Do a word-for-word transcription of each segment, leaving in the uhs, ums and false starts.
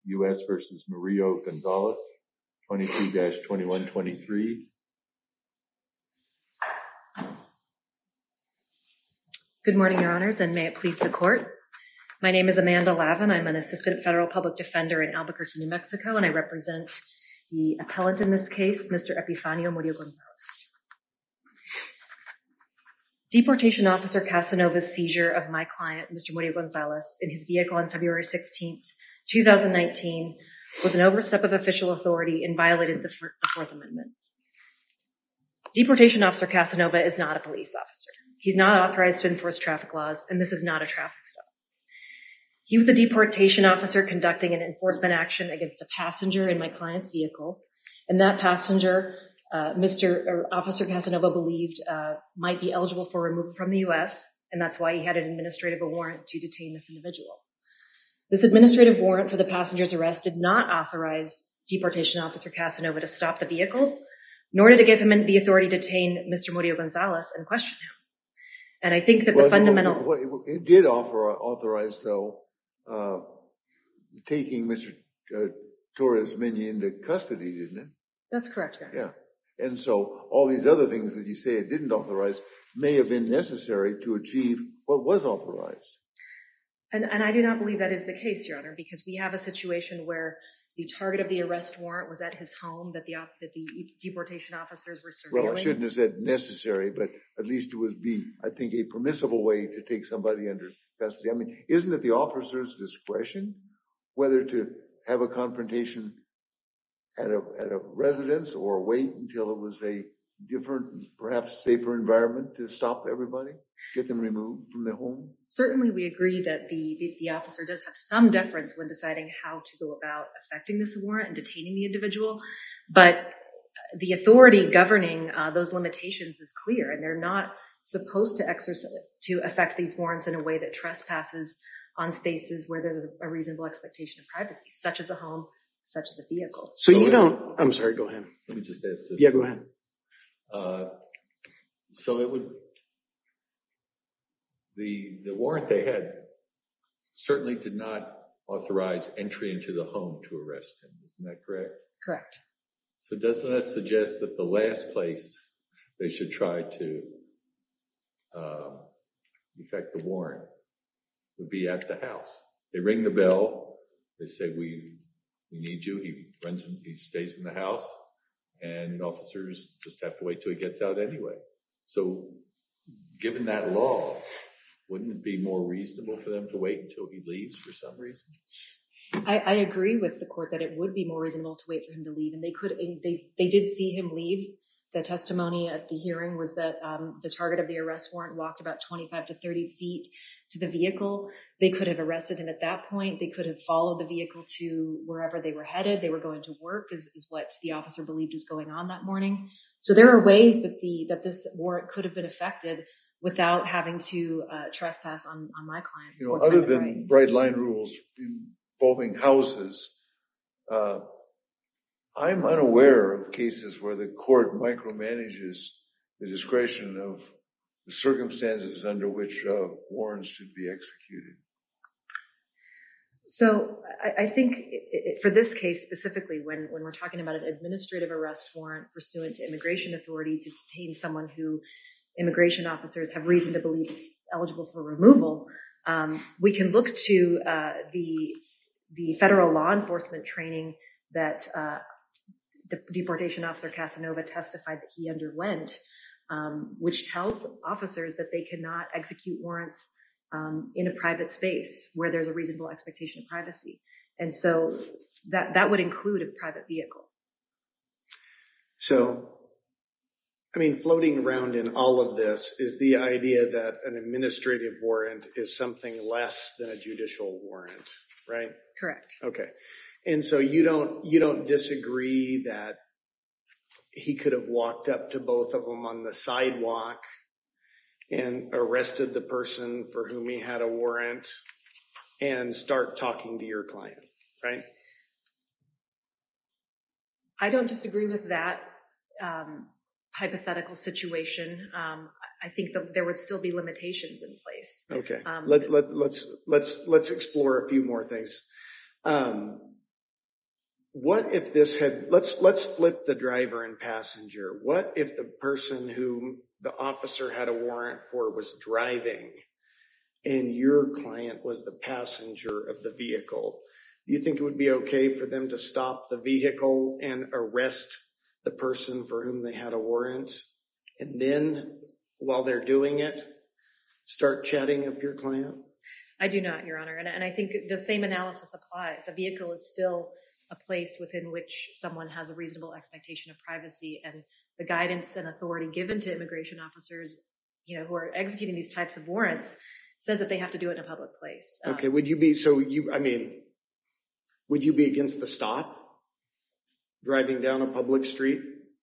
U S versus Murillo Gonzalez, twenty-two dash twenty-one twenty-three. Good morning, Your Honors, and may it please the Court. My name is Amanda Lavin. I'm an Assistant Federal Public Defender in Albuquerque, New Mexico, and I represent the appellant in this case, Mister Epifanio Murillo Gonzalez. Deportation Officer Casanova's seizure of my client, Mister Murillo Gonzalez, in his vehicle on February sixteenth, two thousand nineteen was an overstep of official authority and violated the, the Fourth Amendment. Deportation Officer Casanova is not a police officer. He's not authorized to enforce traffic laws, and this is not a traffic stop. He was a deportation officer conducting an enforcement action against a passenger in my client's vehicle, and that passenger, uh, Mister or Officer Casanova believed uh, might be eligible for removal from the U S, and that's why he had an administrative warrant to detain this individual. This administrative warrant for the passenger's arrest did not authorize Deportation Officer Casanova to stop the vehicle, nor did it give him the authority to detain Mister Murillo Gonzalez and question him. And I think that well, the fundamental... Well, it did offer, authorize, though, uh, taking Mister Uh, Torres-Mena into custody, didn't it? That's correct, Your Honor. Yeah. And so all these other things that you say it didn't authorize may have been necessary to achieve what was authorized. And, and I do not believe that is the case, Your Honor, because we have a situation where the target of the arrest warrant was at his home, that the that the deportation officers were surveilling. Well, I shouldn't have said necessary, but at least it would be, I think, a permissible way to take somebody under custody. I mean, isn't it the officer's discretion whether to have a confrontation at a at a residence or wait until it was a different, perhaps safer environment to stop everybody, get them removed from their home? Certainly, we agree that the, the, the officer does have some deference when deciding how to go about effecting this warrant and detaining the individual, but the authority governing uh, those limitations is clear, and they're not supposed to exercise to effect these warrants in a way that trespasses on spaces where there's a reasonable expectation of privacy, such as a home, such as a vehicle. So you don't, I'm sorry, go ahead. Let me just ask this. Yeah, go ahead. Uh, so it would, the, the warrant they had certainly did not authorize entry into the home to arrest him. Isn't that correct? Correct. So doesn't that suggest that the last place they should try to um, effect the warrant would be at the house? They ring the bell. They say, we, we need you. He runs, in, he stays in the house, and officers just have to wait till he gets out anyway. So given that law, wouldn't it be more reasonable for them to wait until he leaves for some reason? I, I agree with the court that it would be more reasonable to wait for him to leave, and they could, they, they did see him leave. The testimony at the hearing was that um, the target of the arrest warrant walked about twenty-five to thirty feet to the vehicle. They could have arrested him at that point. They could have followed the vehicle to wherever they were headed. They were going to work, is, is what the officer believed was going on that morning. So there are ways that the that this warrant could have been effected without having to uh, trespass on, on my client's you know, other than rights. Bright line rules involving houses, uh, I'm unaware of cases where the court micromanages the discretion of the circumstances under which uh, warrants should be executed. So I, I think it, it, for this case specifically, when, when we're talking about an administrative arrest warrant pursuant to immigration authority to detain someone who immigration officers have reason to believe is eligible for removal, um, we can look to uh, the the federal law enforcement training that uh, De- Deportation Officer Casanova testified that he underwent, um, which tells officers that they cannot execute warrants um, in a private space where there's a reasonable expectation of privacy. And so that, that would include a private vehicle. So, I mean, floating around in all of this is the idea that an administrative warrant is something less than a judicial warrant, right? Correct. Okay. And so you don't you don't disagree that he could have walked up to both of them on the sidewalk and arrested the person for whom he had a warrant and start talking to your client, right? I don't disagree with that um, hypothetical situation. Um, I think that there would still be limitations in place. Okay. Um, let, let, let's let's let's explore a few more things. Um, what if this had, let's, let's flip the driver and passenger. What if the person who the officer had a warrant for was driving and your client was the passenger of the vehicle? Do you think it would be okay for them to stop the vehicle and arrest the person for whom they had a warrant? And then while they're doing it, start chatting up your client? I do not, Your Honor. And, and I think the same analysis applies. A vehicle is still a place within which someone has a reasonable expectation of privacy, and the guidance and authority given to immigration officers, you know, who are executing these types of warrants says that they have to do it in a public place. Okay. Um, Would you be, so you, I mean, would you be against the stop? Driving down a public street?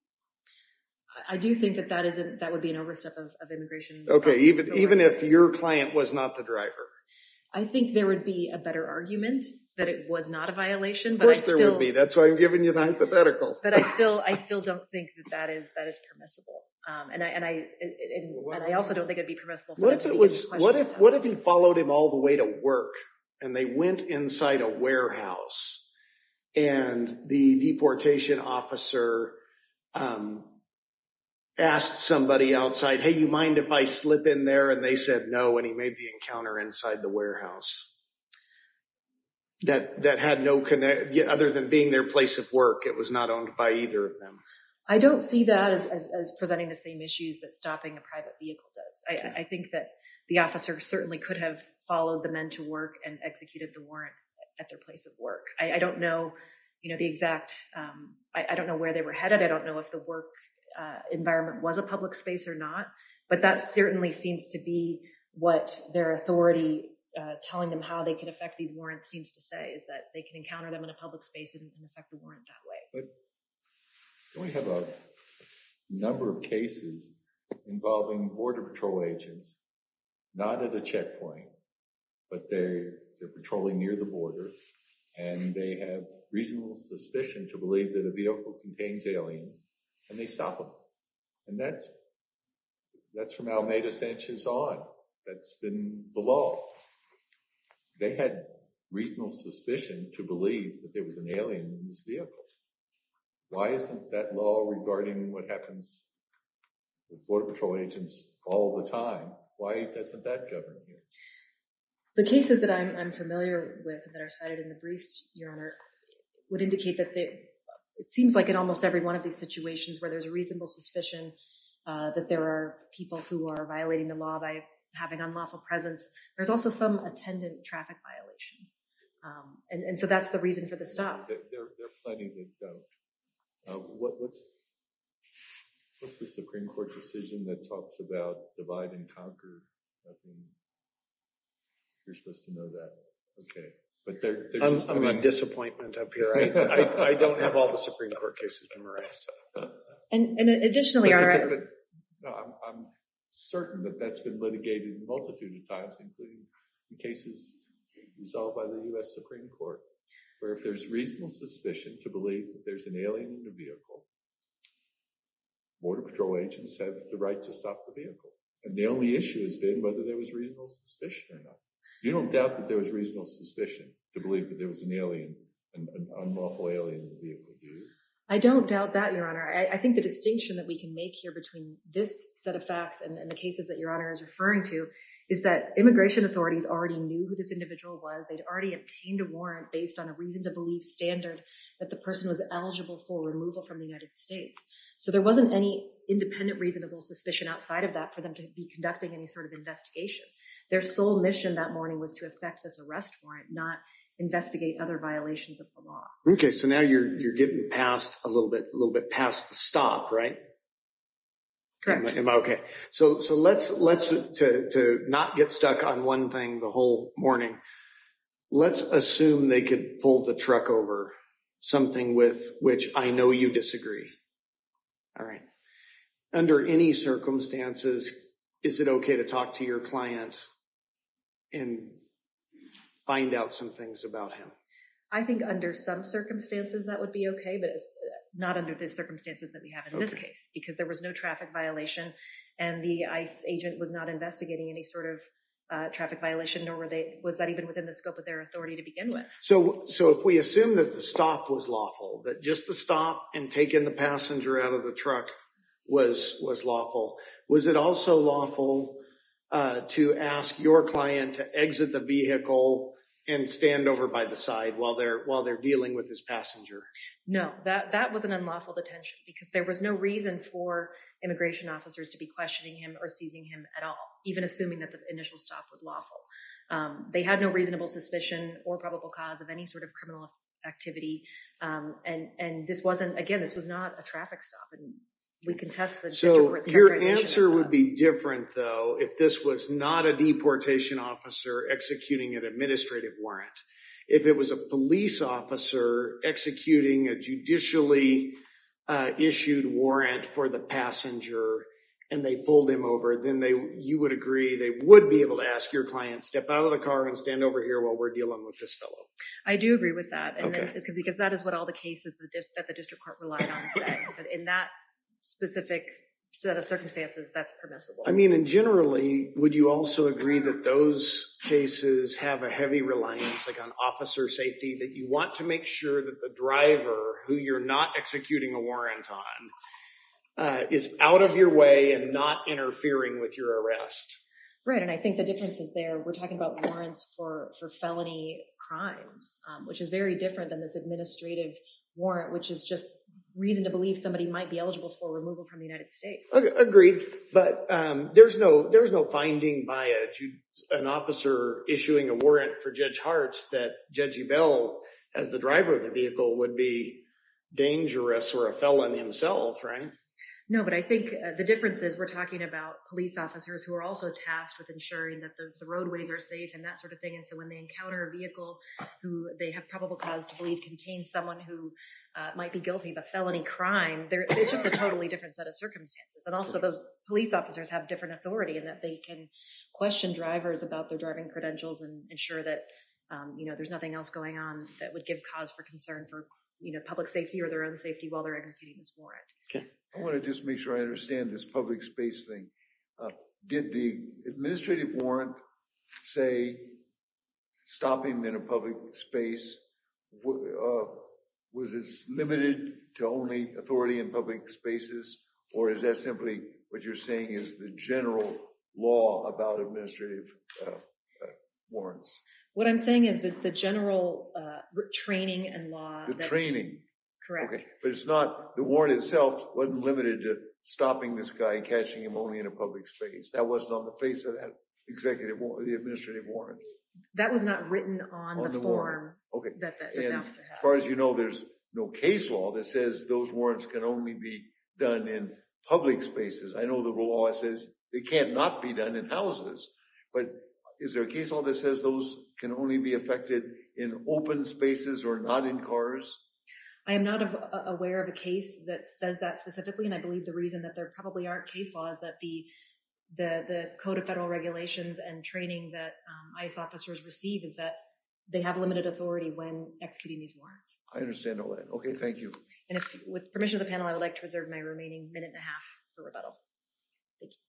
I do think that that isn't, that would be an overstep of, of immigration. Okay. officers' Even, even authority. if your client was not the driver? I think there would be a better argument that it was not a violation, Of but I course there still, would be. That's why I'm giving you the hypothetical. but I still, I still don't think that that is, that is permissible. Um, and I, and I, and, and I also don't think it'd be permissible for What them if to it be was, getting what questions if, what if outside. he followed him all the way to work and they went inside a warehouse and the deportation officer, um, asked somebody outside, hey, you mind if I slip in there? And they said no, and he made the encounter inside the warehouse. That, that had no connect, yeah, other than being their place of work. It was not owned by either of them. I don't see that as, as, as presenting the same issues that stopping a private vehicle does. I, I think that the officer certainly could have followed the men to work and executed the warrant at their place of work. I, I don't know, you know, the exact, um, I, I don't know where they were headed. I don't know if the work uh, environment was a public space or not, but that certainly seems to be what their authority uh, telling them how they could affect these warrants seems to say, is that they can encounter them in a public space and, and affect the warrant that way. But we have a number of cases involving Border Patrol agents, not at a checkpoint, but they're, they're patrolling near the border, and they have reasonable suspicion to believe that a vehicle contains aliens, and they stop them. And that's, that's from Almeida Sanchez on. That's been the law. They had reasonable suspicion to believe that there was an alien in this vehicle. Why isn't that law regarding what happens with Border Patrol agents all the time? Why doesn't that govern here? The cases that I'm, I'm familiar with and that are cited in the briefs, Your Honor, would indicate that they, it seems like in almost every one of these situations where there's reasonable suspicion uh, that there are people who are violating the law by having unlawful presence, there's also some attendant traffic violation. Um, and, and so that's the reason for the stop. There, there, there are plenty that don't. Uh, what, what's, what's the Supreme Court decision that talks about divide and conquer? I mean, you're supposed to know that. Okay. But they're, they're I'm, just, I'm I mean, a disappointment up here. I, I, I don't have all the Supreme Court cases memorized. And, and additionally, Your But- Honor, but- but, no, I'm, I'm certain that that's been litigated a multitude of times, including in cases resolved by the U S Supreme Court, where if there's reasonable suspicion to believe that there's an alien in the vehicle, Border Patrol agents have the right to stop the vehicle. And the only issue has been whether there was reasonable suspicion or not. You don't doubt that there was reasonable suspicion to believe that there was an alien, an, an unlawful alien in the vehicle, do you? I don't doubt that, Your Honor. I, I think the distinction that we can make here between this set of facts and, and the cases that Your Honor is referring to is that immigration authorities already knew who this individual was. They'd already obtained a warrant based on a reason to believe standard that the person was eligible for removal from the United States. So there wasn't any independent reasonable suspicion outside of that for them to be conducting any sort of investigation. Their sole mission that morning was to effect this arrest warrant, not investigate other violations of the law. Okay, so now you're you're getting past a little bit, a little bit past the stop, right? Correct. Am I, am I okay? So so let's let's to to not get stuck on one thing the whole morning. Let's assume they could pull the truck over, something with which I know you disagree. All right. Under any circumstances, is it okay to talk to your client and find out some things about him? I think under some circumstances that would be okay, but it's not under the circumstances that we have in this Okay. case, because there was no traffic violation and the ICE agent was not investigating any sort of uh, traffic violation, nor were they, was that even within the scope of their authority to begin with. So, so if we assume that the stop was lawful, that just the stop and taking the passenger out of the truck was, was lawful, was it also lawful uh, to ask your client to exit the vehicle and stand over by the side while they're, while they're dealing with his passenger? No, that, that was an unlawful detention because there was no reason for immigration officers to be questioning him or seizing him at all, even assuming that the initial stop was lawful. Um, they had no reasonable suspicion or probable cause of any sort of criminal activity. Um, and, and this wasn't, again, this was not a traffic stop. And we contest the district So court's your characterization answer of that. would be different, though, if this was not a deportation officer executing an administrative warrant. If it was a police officer executing a judicially uh, issued warrant for the passenger and they pulled him over, then they, you would agree they would be able to ask your client, step out of the car and stand over here while we're dealing with this fellow. I do agree with that. And Okay. then, because that is what all the cases that the, dis- that the district court relied on say. But in that specific set of circumstances, that's permissible. I mean, and generally, would you also agree that those cases have a heavy reliance, like on officer safety, that you want to make sure that the driver, who you're not executing a warrant on, uh, is out of your way and not interfering with your arrest? Right, and I think the difference is there, we're talking about warrants for, for felony crimes, um, which is very different than this administrative warrant, which is just reason to believe somebody might be eligible for removal from the United States. Agreed, but um, there's no there's no finding by a an officer issuing a warrant for Judge Hartz that Judge Ebell, as the driver of the vehicle, would be dangerous or a felon himself, right? No, but I think uh, the difference is we're talking about police officers who are also tasked with ensuring that the, the roadways are safe and that sort of thing. And so when they encounter a vehicle who they have probable cause to believe contains someone who uh, might be guilty of a felony crime, there, it's just a totally different set of circumstances. And also those police officers have different authority in that they can question drivers about their driving credentials and ensure that, um, you know, there's nothing else going on that would give cause for concern for, you know, public safety or their own safety while they're executing this warrant. Okay. I want to just make sure I understand this public space thing. Uh, did the administrative warrant say stop him in a public space? Uh, was it limited to only authority in public spaces? Or is that simply what you're saying is the general law about administrative uh, uh, warrants? What I'm saying is that the general uh, training and law. The that, training. Correct. Okay, but it's not, the warrant itself wasn't limited to stopping this guy and catching him only in a public space. That wasn't on the face of that executive warrant, the administrative warrant. That was not written on, On the, the form warrant. Okay. that the, that the And officer had. as far as you know, there's no case law that says those warrants can only be done in public spaces. I know the law says they can't not be done in houses, but is there a case law that says those can only be effected in open spaces or not in cars? I am not av- aware of a case that says that specifically, and I believe the reason that there probably aren't case laws that the the the Code of Federal Regulations and training that um, ICE officers receive is that they have limited authority when executing these warrants. I understand all that. Okay, thank you. And if, with permission of the panel, I would like to reserve my remaining minute and a half for rebuttal. Thank you.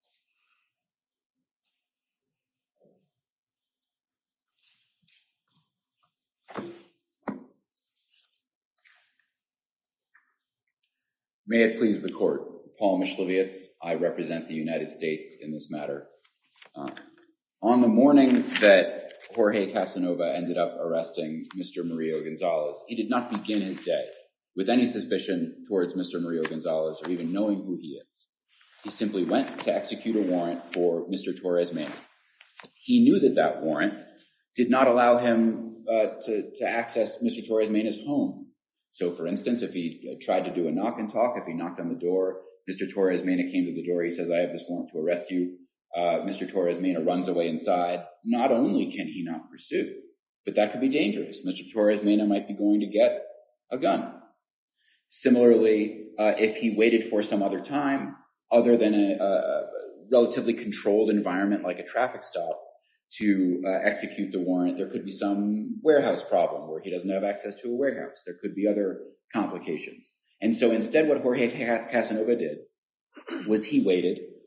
May it please the court. Paul Mishlevietz, I represent the United States in this matter. Uh, on the morning that Jorge Casanova ended up arresting Mister Murillo Gonzalez, he did not begin his day with any suspicion towards Mister Murillo Gonzalez or even knowing who he is. He simply went to execute a warrant for Mister Torres Mena. He knew that that warrant did not allow him uh, to, to access Mister Torres Mena's home. So, for instance, if he tried to do a knock and talk, if he knocked on the door, Mister Torres Mena came to the door, he says, I have this warrant to arrest you. Uh, Mister Torres Mena runs away inside. Not only can he not pursue, but that could be dangerous. Mister Torres Mena might be going to get a gun. Similarly, uh, if he waited for some other time, other than a, a relatively controlled environment like a traffic stop, to uh, execute the warrant, there could be some warehouse problem where he doesn't have access to a warehouse. There could be other complications. And so instead what Jorge Casanova did was he waited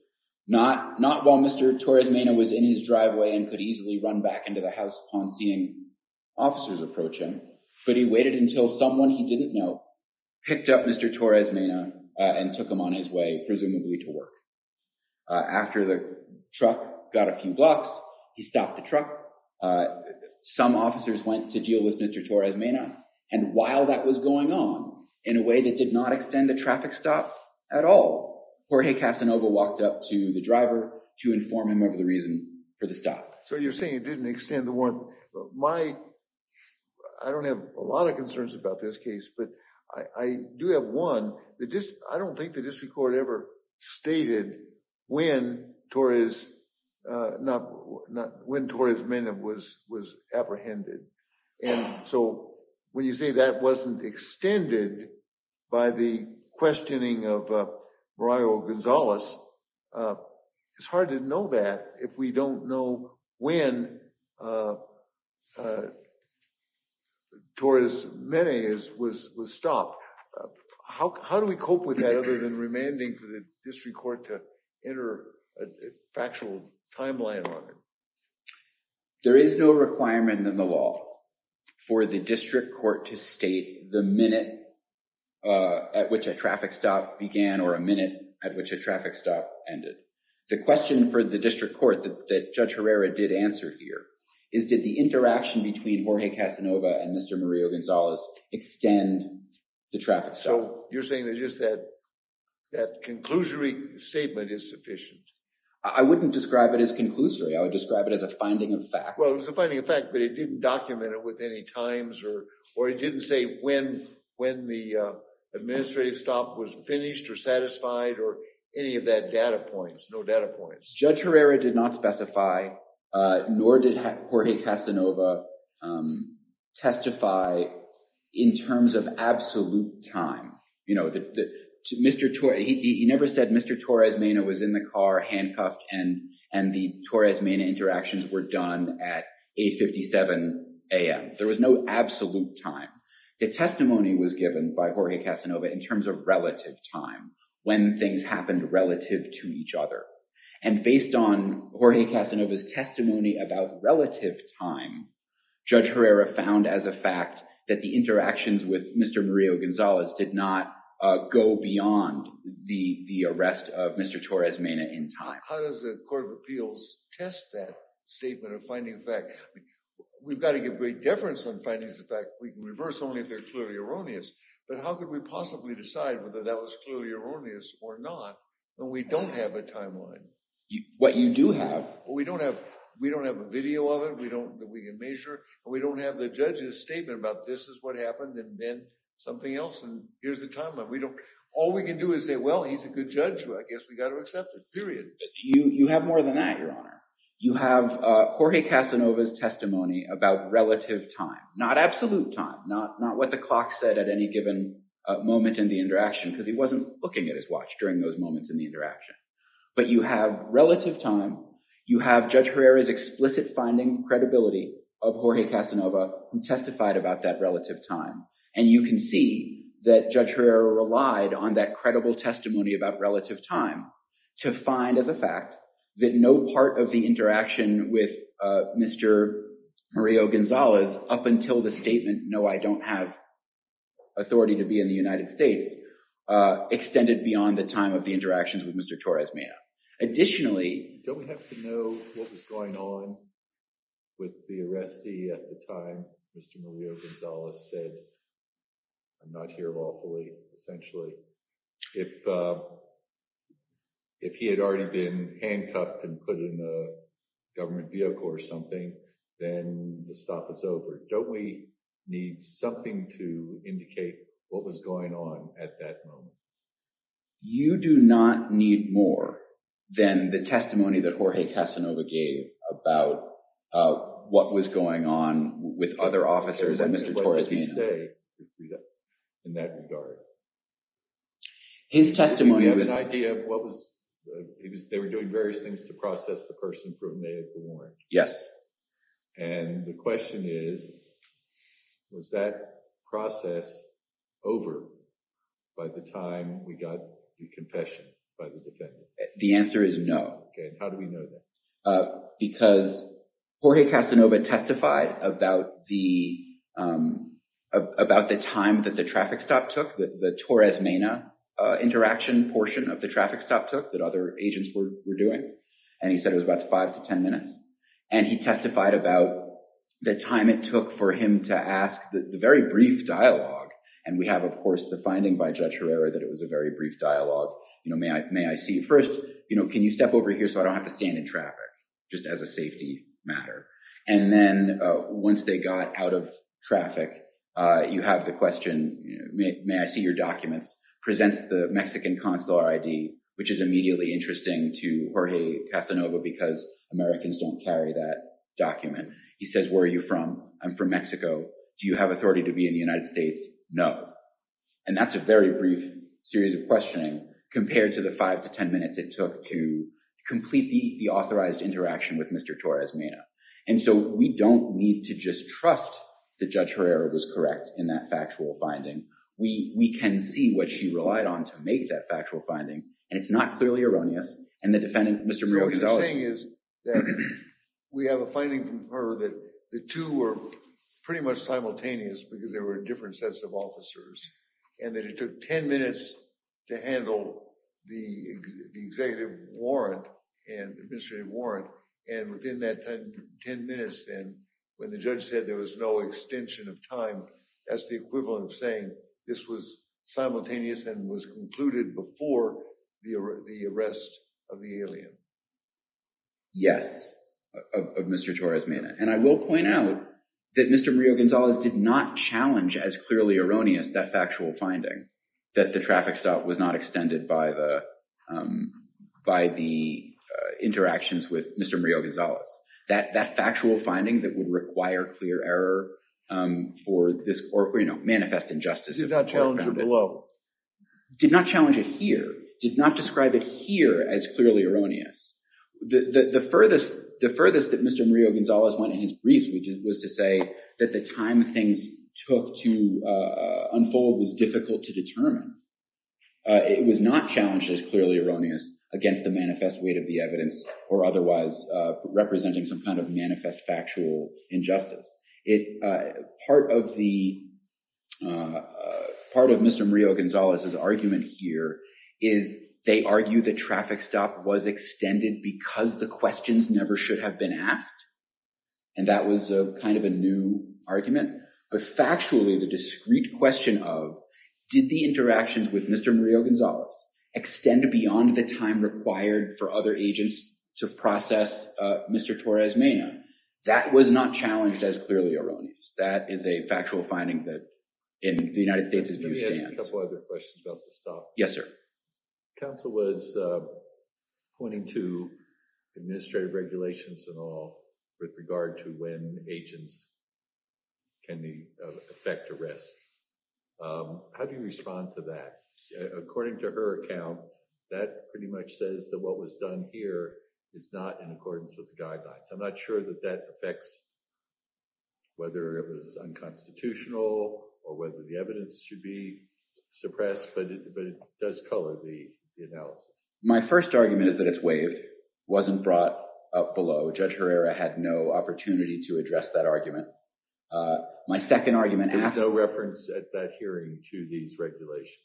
Not, not while Mister Torres Mena was in his driveway and could easily run back into the house upon seeing officers approach him, but he waited until someone he didn't know picked up Mister Torres Mena uh, and took him on his way, presumably to work. Uh, after the truck got a few blocks, he stopped the truck. Uh, some officers went to deal with Mister Torres Mena, and while that was going on, in a way that did not extend the traffic stop at all, Jorge Casanova walked up to the driver to inform him of the reason for the stop. So you're saying it didn't extend the warrant. My, I don't have a lot of concerns about this case, but I, I do have one. The dis, I don't think the district court ever stated when Torres, uh, not not when Torres Mena was was apprehended, and so when you say that wasn't extended by the questioning of uh, Mario Gonzalez, uh, it's hard to know that if we don't know when uh, uh, Torres Mena is, was was stopped. Uh, how how do we cope with that other than remanding for the district court to enter a, a factual timeline on it? There is no requirement in the law for the district court to state the minute uh, at which a traffic stop began or a minute at which a traffic stop ended. The question for the district court that, that Judge Herrera did answer here is, did the interaction between Jorge Casanova and Mister Mario Gonzalez extend the traffic stop? So you're saying that just that that conclusory statement is sufficient? I wouldn't describe it as conclusory. I would describe it as a finding of fact. Well, it was a finding of fact, but it didn't document it with any times, or or it didn't say when when the uh, administrative stop was finished or satisfied, or any of that data points. No data points. Judge Herrera did not specify, uh, nor did Jorge Casanova um, testify in terms of absolute time. You know, the, the Mister Torres, he, he never said Mister Torres Mena was in the car handcuffed and and the Torres Mena interactions were done at eight fifty-seven a.m. There was no absolute time. The testimony was given by Jorge Casanova in terms of relative time, when things happened relative to each other. And based on Jorge Casanova's testimony about relative time, Judge Herrera found as a fact that the interactions with Mister Mario Gonzalez did not uh, go beyond the, the arrest of Mister Torres Mena in time. How does the Court of Appeals test that statement of finding of fact? I mean, we've got to give great deference on findings of fact. We can reverse only if they're clearly erroneous. But how could we possibly decide whether that was clearly erroneous or not when we don't have a timeline? You, what you do have, well, we don't have we don't have a video of it. We don't that we can measure, and we don't have the judge's statement about this is what happened and then something else. And here's the timeline. We don't. All we can do is say, well, he's a good judge. I guess we got to accept it. Period. You you have more than that, Your Honor. You have uh, Jorge Casanova's testimony about relative time, not absolute time, not, not what the clock said at any given uh, moment in the interaction, because he wasn't looking at his watch during those moments in the interaction. But you have relative time. You have Judge Herrera's explicit finding credibility of Jorge Casanova, who testified about that relative time. And you can see that Judge Herrera relied on that credible testimony about relative time to find as a fact that no part of the interaction with uh, Mister Mario Gonzalez up until the statement, no, I don't have authority to be in the United States, uh, extended beyond the time of the interactions with Mister Torres Mena. Additionally, don't we have to know what was going on with the arrestee at the time Mister Mario Gonzalez said, I'm not here lawfully, essentially? If uh, if he had already been handcuffed and put in a government vehicle or something, then the stop is over. Don't we need something to indicate what was going on at that moment? You do not need more than the testimony that Jorge Casanova gave about uh, what was going on with other officers and Mister Torres Mena. What did he say in that regard? His testimony was... was... We have an idea of what was... Uh, he was, they were doing various things to process the person for whom they had the warrant. Yes. And the question is, was that process over by the time we got the confession? by the defendant? The answer is no. Okay, and how do we know that? Uh, because Jorge Casanova testified about the um, about the time that the traffic stop took, the, the Torres Mena uh, interaction portion of the traffic stop took that other agents were, were doing. And he said it was about five to ten minutes. And he testified about the time it took for him to ask the, the very brief dialogue. And we have, of course, the finding by Judge Herrera that it was a very brief dialogue. You know, may I, may I see you first? You know, can you step over here so I don't have to stand in traffic, just as a safety matter? And then uh, once they got out of traffic, uh, you have the question, you know, may, may I see your documents? Presents the Mexican consular I D, which is immediately interesting to Jorge Casanova because Americans don't carry that document. He says, where are you from? I'm from Mexico. Do you have authority to be in the United States? No. And that's a very brief series of questioning compared to the five to ten minutes it took to complete the, the authorized interaction with Mister Torres Mena. And so we don't need to just trust that Judge Herrera was correct in that factual finding. We, we can see what she relied on to make that factual finding, and it's not clearly erroneous. And the defendant, Mister Murillo Gonzalez. So what you're saying is that we have a finding from her that the two were pretty much simultaneous because they were different sets of officers, and that it took ten minutes to handle the, the executive warrant and administrative warrant. And within that ten, ten minutes, then, when the judge said there was no extension of time, that's the equivalent of saying this was simultaneous and was concluded before the, the arrest of the alien. Yes, of, of Mister Torres Mena. And I will point out that Mister Murillo Gonzalez did not challenge as clearly erroneous that factual finding, that the traffic stop was not extended by the um, by the uh, interactions with Mister Murillo Gonzalez. That that factual finding that would require clear error um, for this, or, or you know, manifest injustice. Did not challenge it below. Did not challenge it here. Did not describe it here as clearly erroneous. The the, the furthest the furthest that Mister Murillo Gonzalez went in his briefs was to say that the time things took to uh, unfold was difficult to determine. Uh, it was not challenged as clearly erroneous against the manifest weight of the evidence or otherwise uh, representing some kind of manifest factual injustice. It uh, part of the uh, uh, part of Mister Murillo Gonzalez's argument here is they argue the traffic stop was extended because the questions never should have been asked, and that was a kind of a new argument. But factually, the discrete question of did the interactions with Mister Murillo Gonzalez extend beyond the time required for other agents to process uh, Mister Torres Mena? That was not challenged as clearly erroneous. That is a factual finding that in the United States' view Let me ask stands. a couple other questions about the stop. Yes, sir. Counsel was uh, pointing to administrative regulations and all with regard to when agents can uh, effect arrests. Um, how do you respond to that? Uh, according to her account, that pretty much says that what was done here is not in accordance with the guidelines. I'm not sure that that affects whether it was unconstitutional or whether the evidence should be suppressed, but it, but it does color the, the analysis. My first argument is that it's waived, wasn't brought up below. Judge Herrera had no opportunity to address that argument. Uh, my second argument There's after no reference at that hearing to these regulations.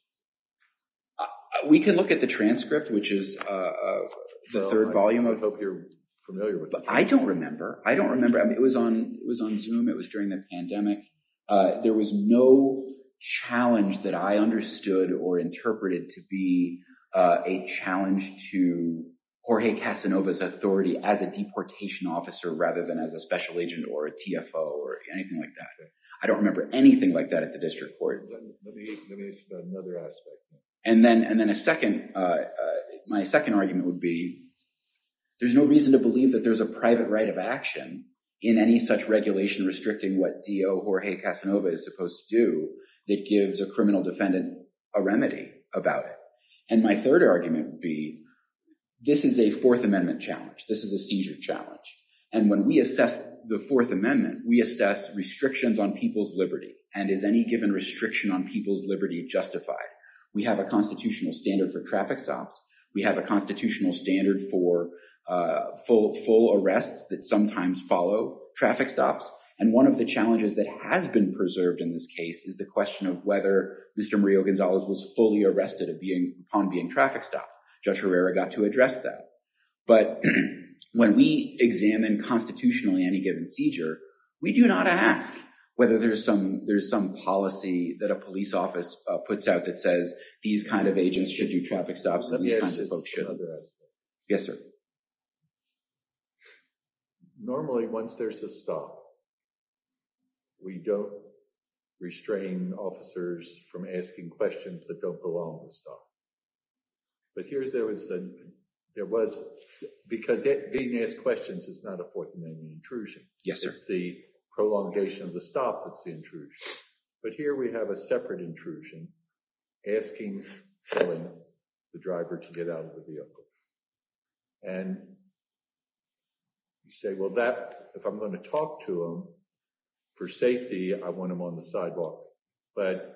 uh, we can look at the transcript, which is uh, uh, the Well, third I, volume I of. hope you're familiar with But it. I don't remember. I don't remember. I mean, it was on. It was on Zoom. It was during the pandemic. Uh, there was no challenge that I understood or interpreted to be uh, a challenge to Jorge Casanova's authority as a deportation officer rather than as a special agent or a T F O or anything like that. I don't remember anything like that at the district court. Let me, let me ask you about another aspect. And then, and then a second, uh, uh, my second argument would be there's no reason to believe that there's a private right of action in any such regulation restricting what D O Jorge Casanova is supposed to do that gives a criminal defendant a remedy about it. And my third argument would be this is a Fourth Amendment challenge. This is a seizure challenge. And when we assess the Fourth Amendment, we assess restrictions on people's liberty. And is any given restriction on people's liberty justified? We have a constitutional standard for traffic stops. We have a constitutional standard for uh, full full arrests that sometimes follow traffic stops. And one of the challenges that has been preserved in this case is the question of whether Mister Murillo Gonzalez was fully arrested being, upon being traffic stopped. Judge Herrera got to address that. But when we examine constitutionally any given seizure, we do not ask whether there's some there's some policy that a police office uh, puts out that says these kind of agents should do traffic stops and these kinds of folks shouldn't. Yes, sir. Normally, once there's a stop, we don't restrain officers from asking questions that don't belong to the stop. But here's there was a there was because it, being asked questions is not a Fourth Amendment intrusion. Yes, sir. It's the prolongation of the stop that's the intrusion. But here we have a separate intrusion, asking, telling the driver to get out of the vehicle. And you say, well, that, if I'm going to talk to him for safety, I want him on the sidewalk. But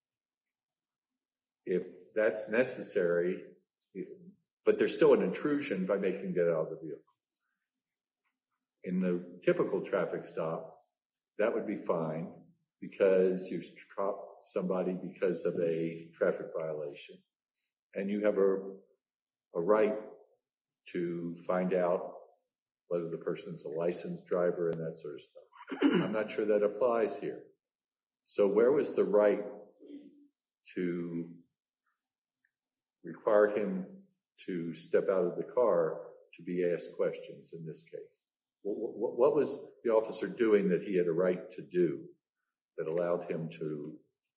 if that's necessary, but there's still an intrusion by making him get out of the vehicle. In the typical traffic stop, that would be fine because you stop somebody because of a traffic violation. And you have a, a right to find out whether the person's a licensed driver and that sort of stuff. I'm not sure that applies here. So where was the right to require him to step out of the car to be asked questions in this case? What, what was the officer doing that he had a right to do that allowed him to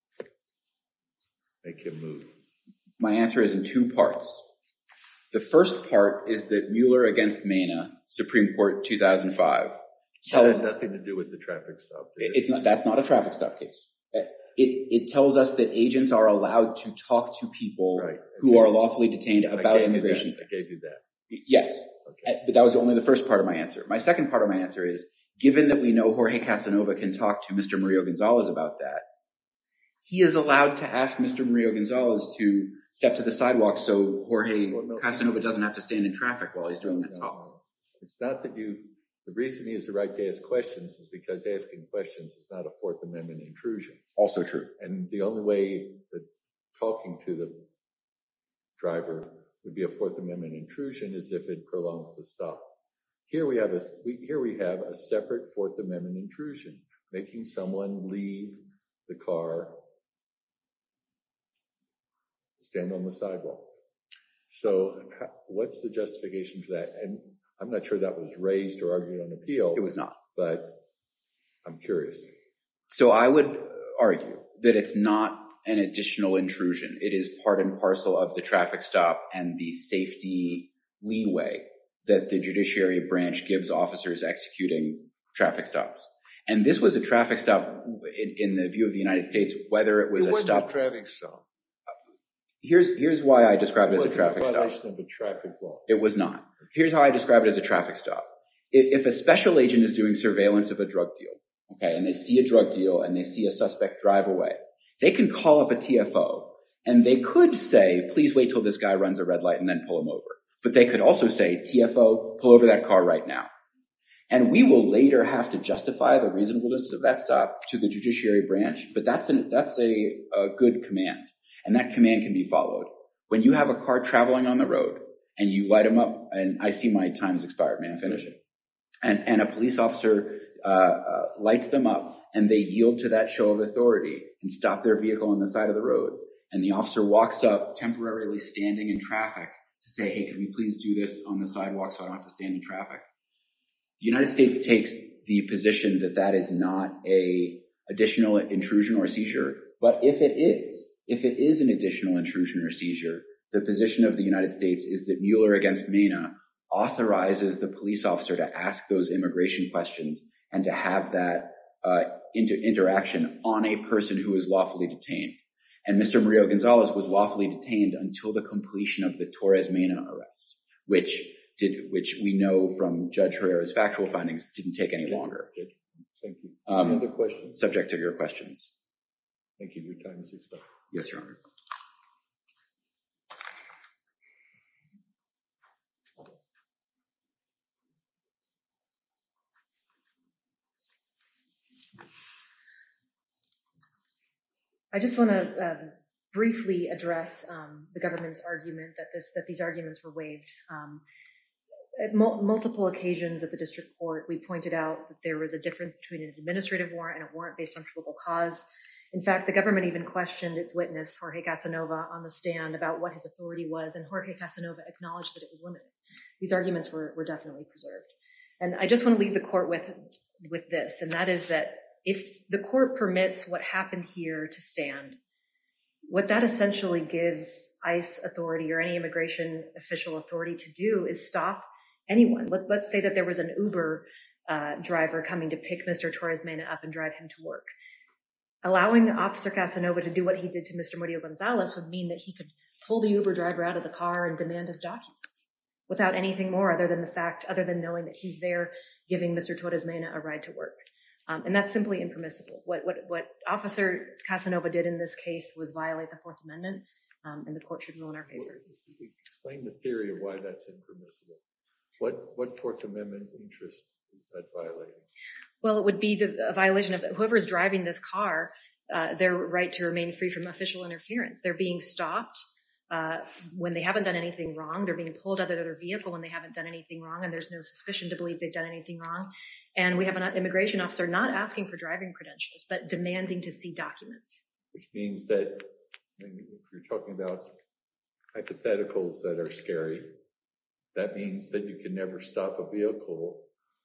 make him move? My answer is in two parts. The first part is that Mueller against Mena, Supreme Court two thousand five, tells... That has nothing to do with the traffic stop. It? It's not, that's not a traffic stop case. It, it tells us that agents are allowed to talk to people right. who are lawfully detained about immigration. I gave you that. Yes, okay. But that was only the first part of my answer. My second part of my answer is, given that we know Jorge Casanova can talk to Mister Murillo Gonzalez about that, he is allowed to ask Mister Murillo Gonzalez to step to the sidewalk so Jorge well, no, Casanova doesn't have to stand in traffic while he's doing that no, talk. No. It's not that you, the reason he has the right to ask questions is because asking questions is not a Fourth Amendment intrusion. Also true. And the only way that talking to the driver would be a Fourth Amendment intrusion is if it prolongs the stop. Here we have a, we, here we have a separate Fourth Amendment intrusion, making someone leave the car, stand on the sidewalk. So what's the justification for that? And I'm not sure that was raised or argued on appeal. It was not. But I'm curious. So I would argue that it's not an additional intrusion. It is part and parcel of the traffic stop and the safety leeway that the judiciary branch gives officers executing traffic stops. And this was a traffic stop in, in the view of the United States, whether it was it a stop. A traffic stop. Here's, here's why I describe it, it as a traffic a stop. violation of a traffic law. It was not. Here's how I describe it as a traffic stop. If a special agent is doing surveillance of a drug deal, okay, and they see a drug deal and they see a suspect drive away, they can call up a T F O and they could say, please wait till this guy runs a red light and then pull him over. But they could also say, T F O, pull over that car right now. And we will later have to justify the reasonableness of that stop to the judiciary branch, but that's an, that's a, a good command. And that command can be followed. When you have a car traveling on the road and you light them up, and I see my time has expired, may I finish? And, and a police officer uh, uh, lights them up and they yield to that show of authority and stop their vehicle on the side of the road. And the officer walks up, temporarily standing in traffic, to say, hey, could we please do this on the sidewalk so I don't have to stand in traffic? The United States takes the position that that is not a additional intrusion or seizure, but if it is, if it is an additional intrusion or seizure, the position of the United States is that Mueller against Mena authorizes the police officer to ask those immigration questions and to have that uh, inter- interaction on a person who is lawfully detained. And Mister Murillo Gonzalez was lawfully detained until the completion of the Torres Mena arrest, which did, which we know from Judge Herrera's factual findings didn't take any longer. Thank you. Um, Any other questions? Subject to your questions. Thank you. Your time is expired. Yes, Your Honor. I just want to uh, briefly address um, the government's argument that this that these arguments were waived. Um, at mul- multiple occasions at the district court, we pointed out that there was a difference between an administrative warrant and a warrant based on probable cause. In fact, the government even questioned its witness, Jorge Casanova, on the stand about what his authority was, and Jorge Casanova acknowledged that it was limited. These arguments were, were definitely preserved. And I just want to leave the court with, with this, and that is that if the court permits what happened here to stand, what that essentially gives ICE authority or any immigration official authority to do is stop anyone. Let, let's say that there was an Uber uh, driver coming to pick Mister Torres Mena up and drive him to work. Allowing Officer Casanova to do what he did to Mister Murillo Gonzalez would mean that he could pull the Uber driver out of the car and demand his documents without anything more other than the fact, other than knowing that he's there giving Mister Torres Mena a ride to work. Um, and that's simply impermissible. What, what, what Officer Casanova did in this case was violate the Fourth Amendment, um, and the court should rule in our favor. Explain the theory of why that's impermissible. What, what Fourth Amendment interest is that violating? Well, it would be the a violation of whoever's driving this car, uh, their right to remain free from official interference. They're being stopped uh, when they haven't done anything wrong. They're being pulled out of their vehicle when they haven't done anything wrong, and there's no suspicion to believe they've done anything wrong. And we have an immigration officer not asking for driving credentials, but demanding to see documents. Which means that if you're talking about hypotheticals that are scary, that means that you can never stop a vehicle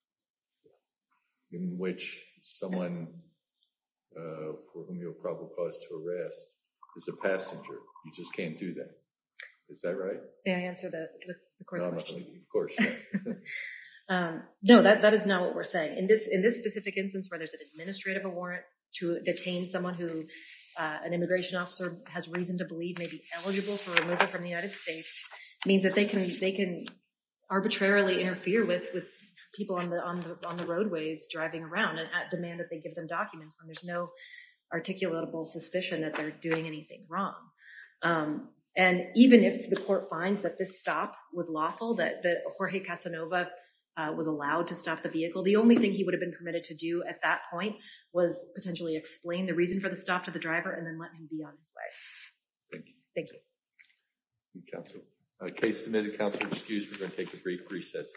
in which someone uh, for whom you have probable cause to arrest is a passenger. You just can't do that. Is that right? May I answer the, the, the court's no, question? Of course. Yeah. um, no, that, that is not what we're saying. In this in this specific instance where there's an administrative warrant to detain someone who uh, an immigration officer has reason to believe may be eligible for removal from the United States, means that they can they can arbitrarily interfere with with people on the on the on the roadways driving around and at demand that they give them documents when there's no articulatable suspicion that they're doing anything wrong. Um, and even if the court finds that this stop was lawful, that, that Jorge Casanova uh, was allowed to stop the vehicle, the only thing he would have been permitted to do at that point was potentially explain the reason for the stop to the driver and then let him be on his way. Thank you. Thank you. Thank you, counsel. Uh, case submitted, counsel excused. We're going to take a brief recess.